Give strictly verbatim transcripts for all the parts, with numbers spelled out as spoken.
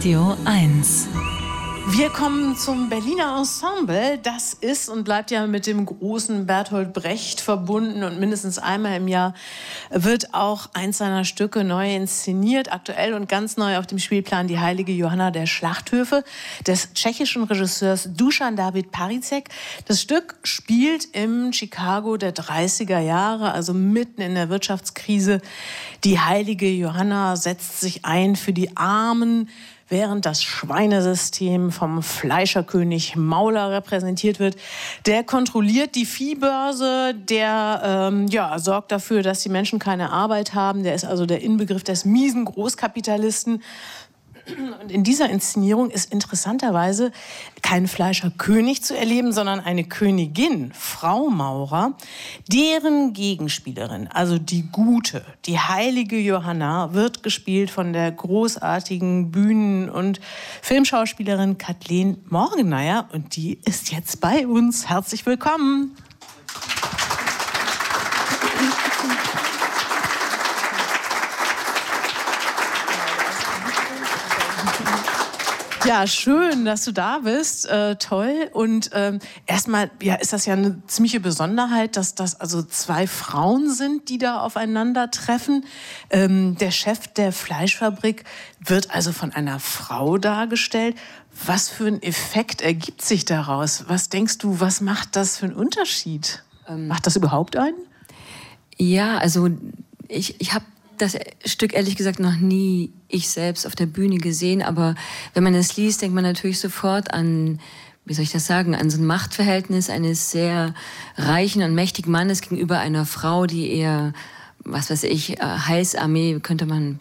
Radio eins. Wir kommen zum Berliner Ensemble. Das ist und bleibt ja mit dem großen Bertolt Brecht verbunden. Und mindestens einmal im Jahr wird auch eins seiner Stücke neu inszeniert. Aktuell und ganz neu auf dem Spielplan Die heilige Johanna der Schlachthöfe des tschechischen Regisseurs Dusan David Parizek. Das Stück spielt im Chicago der dreißiger Jahre, also mitten in der Wirtschaftskrise. Die heilige Johanna setzt sich ein für die Armen, während das Schweinesystem vom Fleischerkönig Mauler repräsentiert wird. Der kontrolliert die Viehbörse, der ähm, ja, sorgt dafür, dass die Menschen keine Arbeit haben. Der ist also der Inbegriff des miesen Großkapitalisten. Und in dieser Inszenierung ist interessanterweise kein Fleischerkönig zu erleben, sondern eine Königin, Frau Maurer, deren Gegenspielerin, also die Gute, die heilige Johanna, wird gespielt von der großartigen Bühnen- und Filmschauspielerin Kathleen Morgenmeier. Und die ist jetzt bei uns. Herzlich willkommen. Ja, schön, dass du da bist. Äh, toll. Und ähm, erstmal, ja, ist das ja eine ziemliche Besonderheit, dass das also zwei Frauen sind, die da aufeinandertreffen. Ähm, der Chef der Fleischfabrik wird also von einer Frau dargestellt. Was für ein Effekt ergibt sich daraus? Was denkst du, was macht das für einen Unterschied? Ähm, macht das überhaupt einen? Ja, also ich, ich habe das Stück ehrlich gesagt noch nie ich selbst auf der Bühne gesehen, aber wenn man es liest, denkt man natürlich sofort an, wie soll ich das sagen, an so ein Machtverhältnis eines sehr reichen und mächtigen Mannes gegenüber einer Frau, die eher, was weiß ich, Heilsarmee könnte man,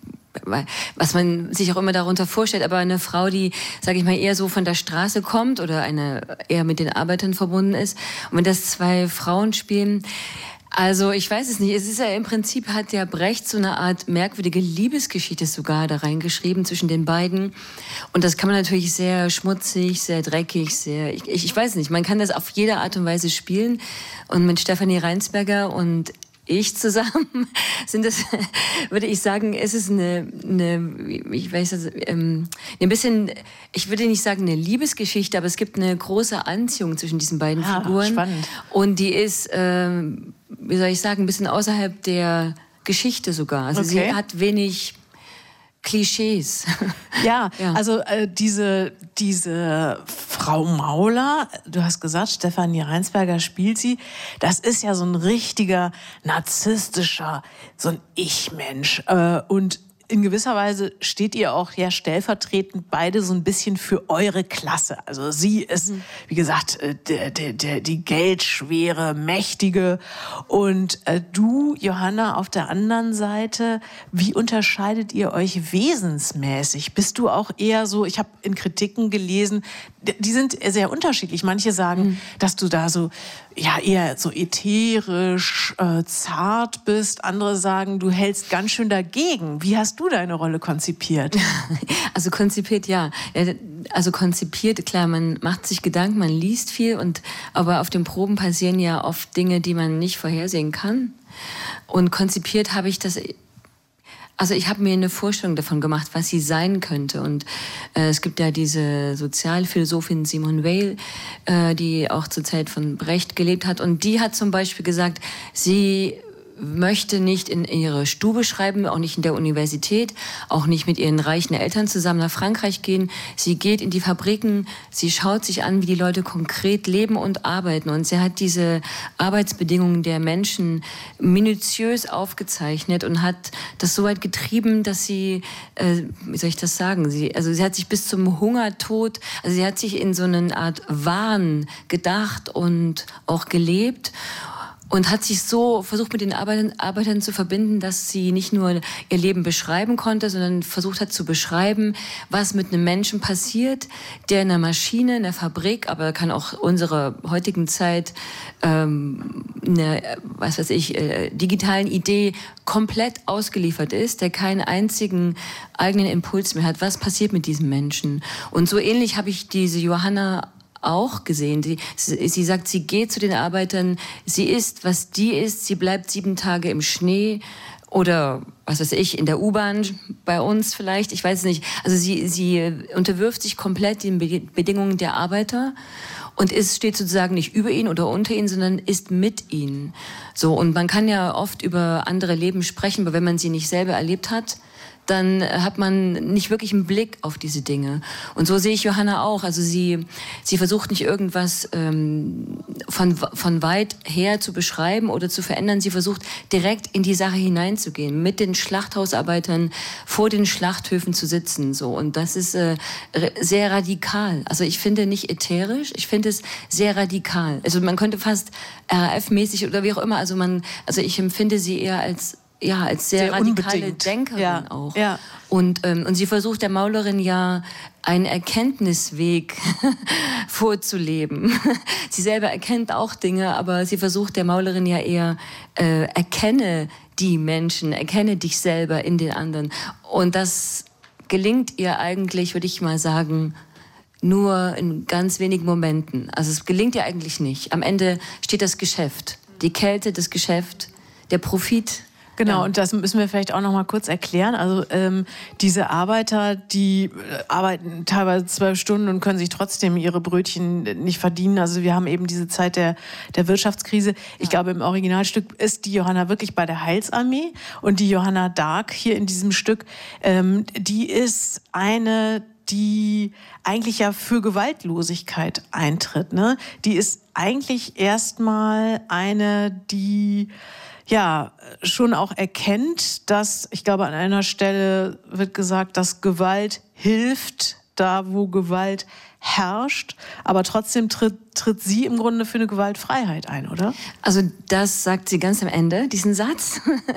was man sich auch immer darunter vorstellt, aber eine Frau, die, sage ich mal, eher so von der Straße kommt oder eine eher mit den Arbeitern verbunden ist. Und wenn das zwei Frauen spielen, also ich weiß es nicht. Es ist ja im Prinzip, hat der Brecht so eine Art merkwürdige Liebesgeschichte sogar da reingeschrieben zwischen den beiden. Und das kann man natürlich sehr schmutzig, sehr dreckig, sehr, ich, ich weiß nicht, man kann das auf jede Art und Weise spielen. Und mit Stefanie Reinsberger und ich zusammen sind das, würde ich sagen, es ist eine, eine ich weiß das, ähm, ein bisschen, ich würde nicht sagen eine Liebesgeschichte, aber es gibt eine große Anziehung zwischen diesen beiden ah, Figuren. Spannend. Und die ist, ähm, wie soll ich sagen, ein bisschen außerhalb der Geschichte sogar. Also okay. Sie hat wenig Klischees. Ja, ja. also äh, diese, diese Frau Mauler, du hast gesagt, Stefanie Reinsberger spielt sie, das ist ja so ein richtiger narzisstischer, so ein Ich-Mensch. Äh, und in gewisser Weise steht ihr auch ja stellvertretend beide so ein bisschen für eure Klasse. Also sie ist, mhm. wie gesagt, der, der, der, die geldschwere, mächtige. Und äh, du, Johanna, auf der anderen Seite, wie unterscheidet ihr euch wesensmäßig? Bist du auch eher so, ich habe in Kritiken gelesen, die sind sehr unterschiedlich. Manche sagen, mhm. dass du da so ja eher so ätherisch, äh, zart bist. Andere sagen, du hältst ganz schön dagegen. Wie hast du deine Rolle konzipiert? Also konzipiert, ja. Also konzipiert, klar, man macht sich Gedanken, man liest viel, und aber auf den Proben passieren ja oft Dinge, die man nicht vorhersehen kann. Und konzipiert habe ich das... Also ich habe mir eine Vorstellung davon gemacht, was sie sein könnte. Und äh, es gibt ja diese Sozialphilosophin Simone Weil, äh, die auch zur Zeit von Brecht gelebt hat. Und die hat zum Beispiel gesagt, sie möchte nicht in ihre Stube schreiben, auch nicht in der Universität, auch nicht mit ihren reichen Eltern zusammen nach Frankreich gehen. Sie geht in die Fabriken, sie schaut sich an, wie die Leute konkret leben und arbeiten. Und sie hat diese Arbeitsbedingungen der Menschen minutiös aufgezeichnet und hat das so weit getrieben, dass sie, äh, wie soll ich das sagen, sie, also sie hat sich bis zum Hungertod, also sie hat sich in so eine Art Wahn gedacht und auch gelebt. Und hat sich so versucht, mit den Arbeitern, Arbeitern zu verbinden, dass sie nicht nur ihr Leben beschreiben konnte, sondern versucht hat zu beschreiben, was mit einem Menschen passiert, der in einer Maschine, in einer Fabrik, aber kann auch unserer heutigen Zeit ähm, eine, was weiß ich, äh, digitalen Idee komplett ausgeliefert ist, der keinen einzigen eigenen Impuls mehr hat. Was passiert mit diesem Menschen? Und so ähnlich habe ich diese Johanna auch gesehen. Sie, sie sagt, sie geht zu den Arbeitern, sie isst, was die isst, sie bleibt sieben Tage im Schnee oder was weiß ich, in der U-Bahn bei uns vielleicht, ich weiß nicht. Also sie, sie unterwirft sich komplett den Be- Bedingungen der Arbeiter und ist, steht sozusagen nicht über ihnen oder unter ihnen, sondern ist mit ihnen. So, und man kann ja oft über andere Leben sprechen, aber wenn man sie nicht selber erlebt hat, dann hat man nicht wirklich einen Blick auf diese Dinge. Und so sehe ich Johanna auch. Also sie, sie versucht nicht irgendwas ähm, von, von weit her zu beschreiben oder zu verändern. Sie versucht direkt in die Sache hineinzugehen, mit den Schlachthausarbeitern vor den Schlachthöfen zu sitzen. So. Und das ist äh, sehr radikal. Also ich finde nicht ätherisch, ich finde es sehr radikal. Also man könnte fast R A F-mäßig oder wie auch immer, also, man, also ich empfinde sie eher als Ja, als sehr, sehr radikale unbedingt. Denkerin ja. auch. Ja. Und, ähm, und sie versucht der Maulerin ja einen Erkenntnisweg vorzuleben. Sie selber erkennt auch Dinge, aber sie versucht der Maulerin ja eher, äh, erkenne die Menschen, erkenne dich selber in den anderen. Und das gelingt ihr eigentlich, würde ich mal sagen, nur in ganz wenigen Momenten. Also es gelingt ihr eigentlich nicht. Am Ende steht das Geschäft. Die Kälte, das Geschäft, der Profit. Genau, ja. Und das müssen wir vielleicht auch noch mal kurz erklären. Also ähm, diese Arbeiter, die äh, arbeiten teilweise zwölf Stunden und können sich trotzdem ihre Brötchen nicht verdienen. Also wir haben eben diese Zeit der, der Wirtschaftskrise. Ich ja. glaube, im Originalstück ist die Johanna wirklich bei der Heilsarmee. Und die Johanna Dark hier in diesem Stück, ähm, die ist eine, die eigentlich ja für Gewaltlosigkeit eintritt. Ne? Die ist eigentlich erstmal eine, die ja schon auch erkennt, dass, ich glaube, an einer Stelle wird gesagt, dass Gewalt hilft, da wo Gewalt herrscht, aber trotzdem tritt, tritt sie im Grunde für eine Gewaltfreiheit ein, oder? Also das sagt sie ganz am Ende, diesen Satz.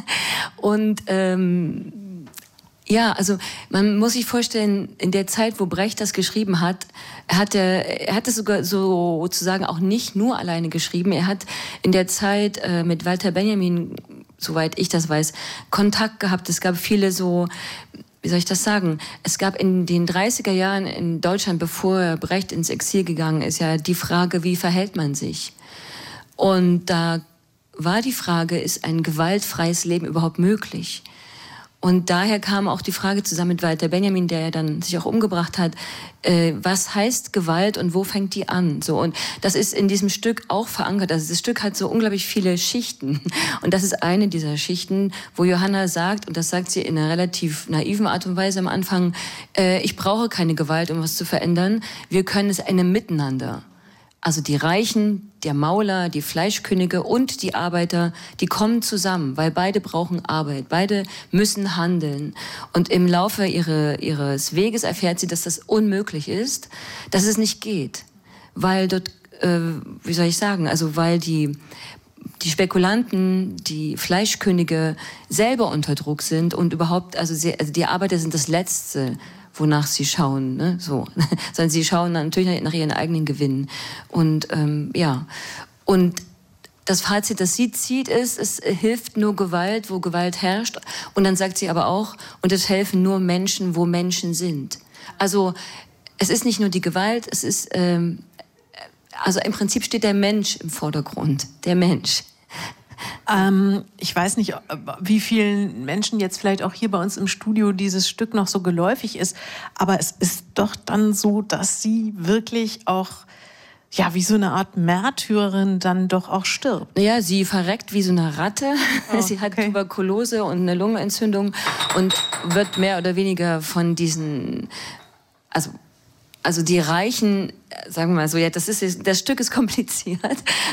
Und ähm ja, also man muss sich vorstellen, in der Zeit, wo Brecht das geschrieben hat, hat er, er hat es sogar so sozusagen auch nicht nur alleine geschrieben. Er hat in der Zeit äh, mit Walter Benjamin, soweit ich das weiß, Kontakt gehabt. Es gab viele so, wie soll ich das sagen? Es gab in den dreißiger Jahren in Deutschland, bevor Brecht ins Exil gegangen ist, ja die Frage, wie verhält man sich? Und da war die Frage, ist ein gewaltfreies Leben überhaupt möglich? Und daher kam auch die Frage zusammen mit Walter Benjamin, der ja dann sich auch umgebracht hat, äh, was heißt Gewalt und wo fängt die an? So, und das ist in diesem Stück auch verankert. Also das Stück hat so unglaublich viele Schichten. Und das ist eine dieser Schichten, wo Johanna sagt, und das sagt sie in einer relativ naiven Art und Weise am Anfang, äh, ich brauche keine Gewalt, um was zu verändern. Wir können es in einem Miteinander. Also die Reichen, der Mauler, die Fleischkönige und die Arbeiter, die kommen zusammen, weil beide brauchen Arbeit, beide müssen handeln. Und im Laufe ihre, ihres Weges erfährt sie, dass das unmöglich ist, dass es nicht geht. Weil dort, äh, wie soll ich sagen, also weil die, die Spekulanten, die Fleischkönige selber unter Druck sind und überhaupt, also, sie, also die Arbeiter sind das Letzte, wonach sie schauen, ne? So, sondern sie schauen dann natürlich nach ihren eigenen Gewinnen. Und ähm, ja, und das Fazit, das sie zieht, ist, es hilft nur Gewalt, wo Gewalt herrscht. Und dann sagt sie aber auch, und es helfen nur Menschen, wo Menschen sind. Also es ist nicht nur die Gewalt, es ist, ähm, also im Prinzip steht der Mensch im Vordergrund, der Mensch. Ähm, ich weiß nicht, wie vielen Menschen jetzt vielleicht auch hier bei uns im Studio dieses Stück noch so geläufig ist, aber es ist doch dann so, dass sie wirklich auch, ja, wie so eine Art Märtyrerin dann doch auch stirbt. Ja, sie verreckt wie so eine Ratte. Oh, sie hat okay. Tuberkulose und eine Lungenentzündung und wird mehr oder weniger von diesen, also Also die Reichen, sagen wir mal so, ja, das ist das Stück ist kompliziert,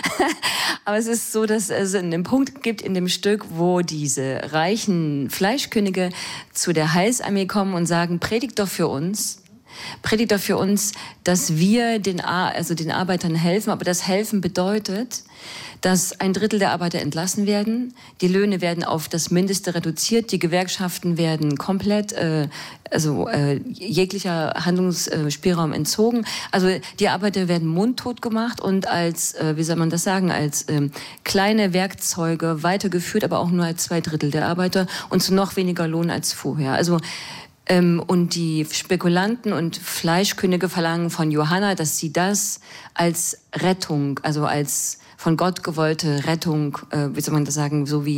aber es ist so, dass es einen Punkt gibt in dem Stück, wo diese reichen Fleischkönige zu der Heilsarmee kommen und sagen: Predigt doch für uns, predigt doch für uns, dass wir den, Ar- also den Arbeitern helfen. Aber das Helfen bedeutet, dass ein Drittel der Arbeiter entlassen werden, die Löhne werden auf das Mindeste reduziert, die Gewerkschaften werden komplett, äh, also äh, jeglicher Handlungsspielraum entzogen. Also die Arbeiter werden mundtot gemacht und als, äh, wie soll man das sagen, als äh, kleine Werkzeuge weitergeführt, aber auch nur als zwei Drittel der Arbeiter und zu noch weniger Lohn als vorher. Also Ähm, und die Spekulanten und Fleischkönige verlangen von Johanna, dass sie das als Rettung, also als von Gott gewollte Rettung, äh, wie soll man das sagen, so wie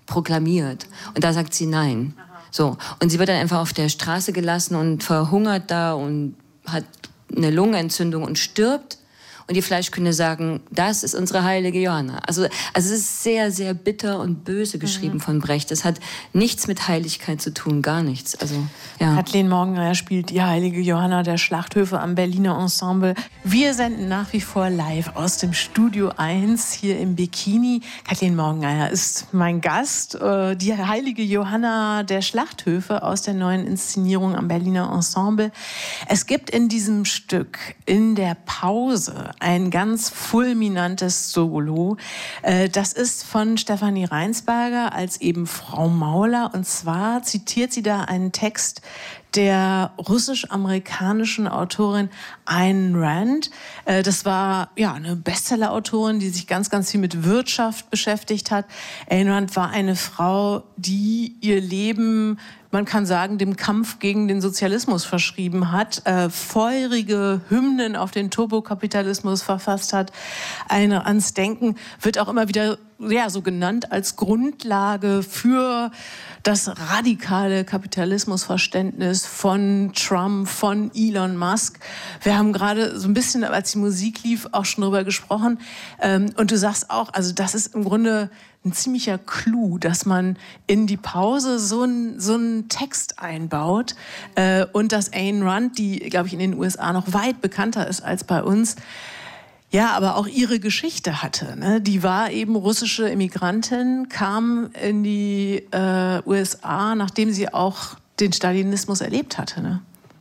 proklamiert. Und da sagt sie nein. So. Und sie wird dann einfach auf der Straße gelassen und verhungert da und hat eine Lungenentzündung und stirbt. Und die Fleischkünde sagen, das ist unsere heilige Johanna. Also, also es ist sehr, sehr bitter und böse geschrieben mhm. von Brecht. Das hat nichts mit Heiligkeit zu tun, gar nichts. Also, ja. Kathleen Morgengayer spielt die heilige Johanna der Schlachthöfe am Berliner Ensemble. Wir senden nach wie vor live aus dem Studio eins hier im Bikini. Kathleen Morgengayer ist mein Gast. Die heilige Johanna der Schlachthöfe aus der neuen Inszenierung am Berliner Ensemble. Es gibt in diesem Stück in der Pause ein ganz fulminantes Solo. Das ist von Stefanie Reinsberger als eben Frau Mauler. Und zwar zitiert sie da einen Text der russisch-amerikanischen Autorin Ayn Rand. Das war ja eine Bestseller-Autorin, die sich ganz, ganz viel mit Wirtschaft beschäftigt hat. Ayn Rand war eine Frau, die ihr Leben, man kann sagen, dem Kampf gegen den Sozialismus verschrieben hat, äh, feurige Hymnen auf den Turbokapitalismus verfasst hat. Eine ans Denken wird auch immer wieder ja, so genannt als Grundlage für das radikale Kapitalismusverständnis von Trump, von Elon Musk. Wir haben gerade so ein bisschen, als die Musik lief, auch schon drüber gesprochen. Ähm, und du sagst auch, also das ist im Grunde ein ziemlicher Clou, dass man in die Pause so einen so einen Text einbaut äh, und dass Ayn Rand, die, glaube ich, in den U S A noch weit bekannter ist als bei uns, ja, aber auch ihre Geschichte hatte. Ne? Die war eben russische Immigrantin, kam in die äh, U S A, nachdem sie auch den Stalinismus erlebt hatte. Ne?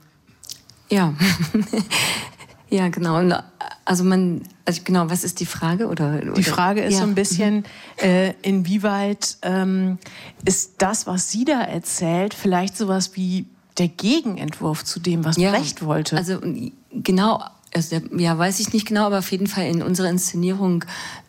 Ja, ja, genau. Also man, also genau, was ist die Frage? Oder, oder? Die Frage ist ja. so ein bisschen, äh, inwieweit ähm, ist das, was sie da erzählt, vielleicht sowas wie der Gegenentwurf zu dem, was ja, Brecht wollte? Also genau. Also, ja, weiß ich nicht genau, aber auf jeden Fall in unserer Inszenierung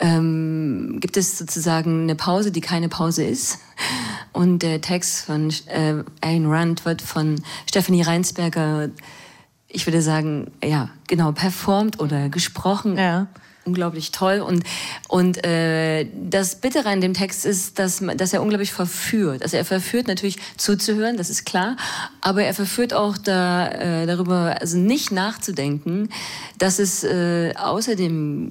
ähm, gibt es sozusagen eine Pause, die keine Pause ist. Und der Text von äh, Ayn Rand wird von Stefanie Reinsberger, ich würde sagen, ja, genau, performt oder gesprochen. Ja. Unglaublich toll. Und, und äh, das Bittere an dem Text ist, dass, dass er unglaublich verführt. Also er verführt natürlich zuzuhören, das ist klar, aber er verführt auch da, äh, darüber, also nicht nachzudenken, dass es äh, außer dem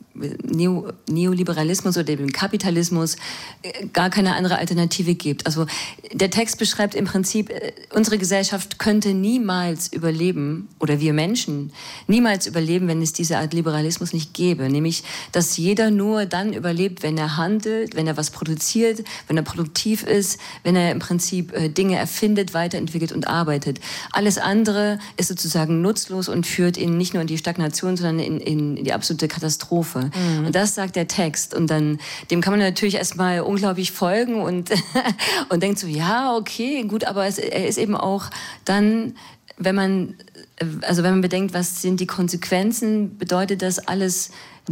Neo, Neoliberalismus oder dem Kapitalismus gar keine andere Alternative gibt. Also der Text beschreibt im Prinzip, unsere Gesellschaft könnte niemals überleben, oder wir Menschen niemals überleben, wenn es diese Art Liberalismus nicht gäbe. Nämlich, dass jeder nur dann überlebt, wenn er handelt, wenn er was produziert, wenn er produktiv ist, wenn er im Prinzip Dinge erfindet, weiterentwickelt und arbeitet. Alles andere ist sozusagen nutzlos und führt ihn nicht nur in die Stagnation, sondern in, in die absolute Katastrophe. Mhm. Und das sagt der Text. Und dann, dem kann man natürlich erstmal unglaublich folgen und, und denkt so, ja, okay, gut, aber es, er ist eben auch dann, wenn man, also wenn man bedenkt, was sind die Konsequenzen, bedeutet das alles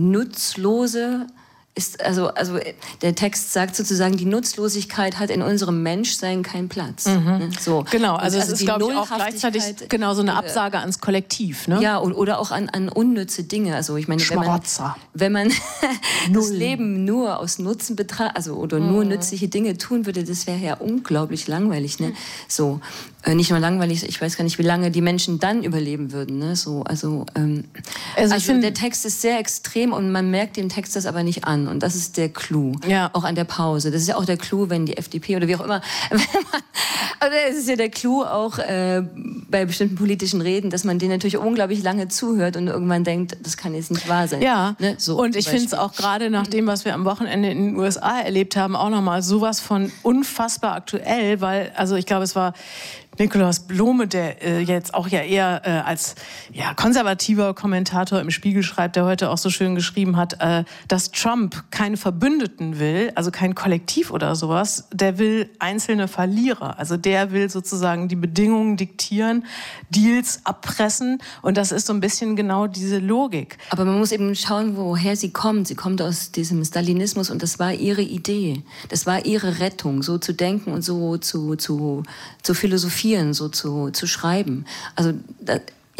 Nutzlose, ist, also, also der Text sagt sozusagen, die Nutzlosigkeit hat in unserem Menschsein keinen Platz. Mhm. Ne? So. Genau, also, also es ist, glaube ich, auch gleichzeitig genau so eine Absage ans Kollektiv. Ne? Ja, oder auch an, an unnütze Dinge. Also ich meine, wenn man, wenn man das Leben nur aus Nutzen betrachtet, also oder mhm. nur nützliche Dinge tun würde, das wäre ja unglaublich langweilig. Ne? So. Äh, nicht nur langweilig, ich weiß gar nicht, wie lange die Menschen dann überleben würden. Ne? So, also ähm, also, also der Text ist sehr extrem und man merkt dem Text das aber nicht an. Und das ist der Clou, ja. Auch an der Pause. Das ist ja auch der Clou, wenn die F D P oder wie auch immer, wenn man, also es ist ja der Clou auch äh, bei bestimmten politischen Reden, dass man denen natürlich unglaublich lange zuhört und irgendwann denkt, das kann jetzt nicht wahr sein. Ja, ne? So, und ich finde es auch gerade nach dem, was wir am Wochenende in den U S A erlebt haben, auch nochmal sowas von unfassbar aktuell, weil, also ich glaube, es war Nikolaus Blome, der äh, jetzt auch ja eher äh, als ja, konservativer Kommentator im Spiegel schreibt, der heute auch so schön geschrieben hat, äh, dass Trump keine Verbündeten will, also kein Kollektiv oder sowas, der will einzelne Verlierer. Also der will sozusagen die Bedingungen diktieren, Deals abpressen und das ist so ein bisschen genau diese Logik. Aber man muss eben schauen, woher sie kommt. Sie kommt aus diesem Stalinismus und das war ihre Idee. Das war ihre Rettung, so zu denken und so zu, zu, zu philosophieren, so zu, zu schreiben. Also da,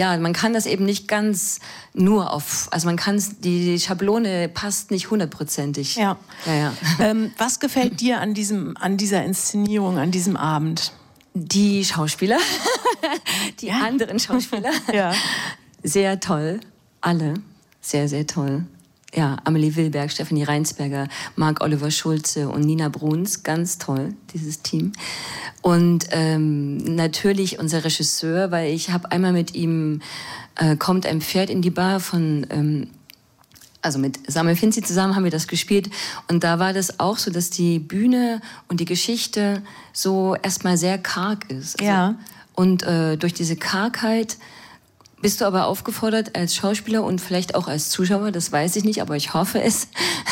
ja, man kann das eben nicht ganz nur auf, also man kann die Schablone passt nicht hundertprozentig. Ja. Ja, ja. Ähm, was gefällt dir an diesem, an dieser Inszenierung, an diesem Abend? Die Schauspieler, die ja. anderen Schauspieler, ja. sehr toll, alle, sehr, sehr toll. Ja, Amelie Wilberg, Stefanie Reinsberger, Marc-Oliver Schulze und Nina Bruns, ganz toll, dieses Team. Und ähm, natürlich unser Regisseur, weil ich habe einmal mit ihm äh, Kommt ein Pferd in die Bar von, ähm, also mit Samuel Finzi zusammen haben wir das gespielt. Und da war das auch so, dass die Bühne und die Geschichte so erstmal sehr karg ist. Also, ja. Und äh, durch diese Kargheit bist du aber aufgefordert als Schauspieler und vielleicht auch als Zuschauer, das weiß ich nicht, aber ich hoffe es,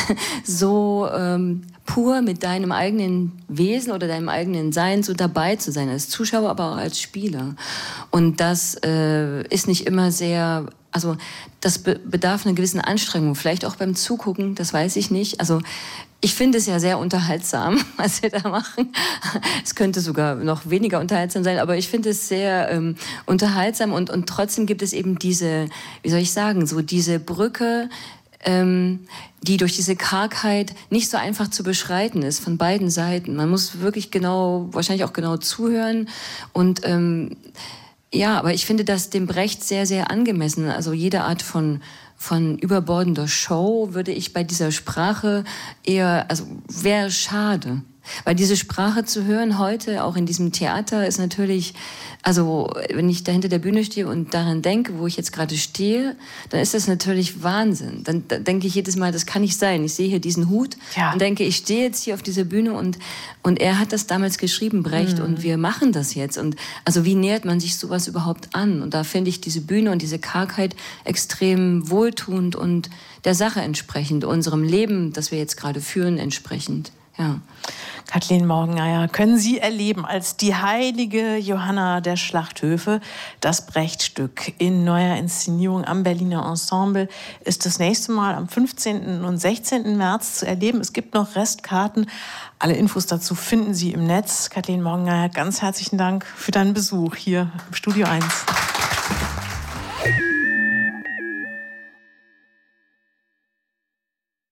so ähm, pur mit deinem eigenen Wesen oder deinem eigenen Sein so dabei zu sein, als Zuschauer, aber auch als Spieler. Und das äh, ist nicht immer sehr, also das be- bedarf einer gewissen Anstrengung, vielleicht auch beim Zugucken, das weiß ich nicht. Also ich finde es ja sehr unterhaltsam, was wir da machen. Es könnte sogar noch weniger unterhaltsam sein, aber ich finde es sehr ähm, unterhaltsam und, und trotzdem gibt es eben diese, wie soll ich sagen, so diese Brücke, ähm, die durch diese Kargheit nicht so einfach zu beschreiten ist, von beiden Seiten. Man muss wirklich genau, wahrscheinlich auch genau zuhören und ähm, ja, aber ich finde das dem Brecht sehr, sehr angemessen. Also jede Art von von überbordender Show würde ich bei dieser Sprache eher, also wäre schade. Weil diese Sprache zu hören heute, auch in diesem Theater, ist natürlich, also wenn ich da hinter der Bühne stehe und daran denke, wo ich jetzt gerade stehe, dann ist das natürlich Wahnsinn. Dann, dann denke ich jedes Mal, das kann nicht sein. Ich sehe hier diesen Hut ja. und denke, ich stehe jetzt hier auf dieser Bühne und, und er hat das damals geschrieben, Brecht, mhm. und wir machen das jetzt. Und also wie nähert man sich sowas überhaupt an? Und da finde ich diese Bühne und diese Kargheit extrem wohltuend und der Sache entsprechend, unserem Leben, das wir jetzt gerade führen, entsprechend. Ja. Kathleen Morgeneier, können Sie erleben als die heilige Johanna der Schlachthöfe. Das Brecht-Stück in neuer Inszenierung am Berliner Ensemble ist das nächste Mal am fünfzehnten und sechzehnten März zu erleben. Es gibt noch Restkarten. Alle Infos dazu finden Sie im Netz. Kathleen Morgeneier, ganz herzlichen Dank für deinen Besuch hier im Studio eins.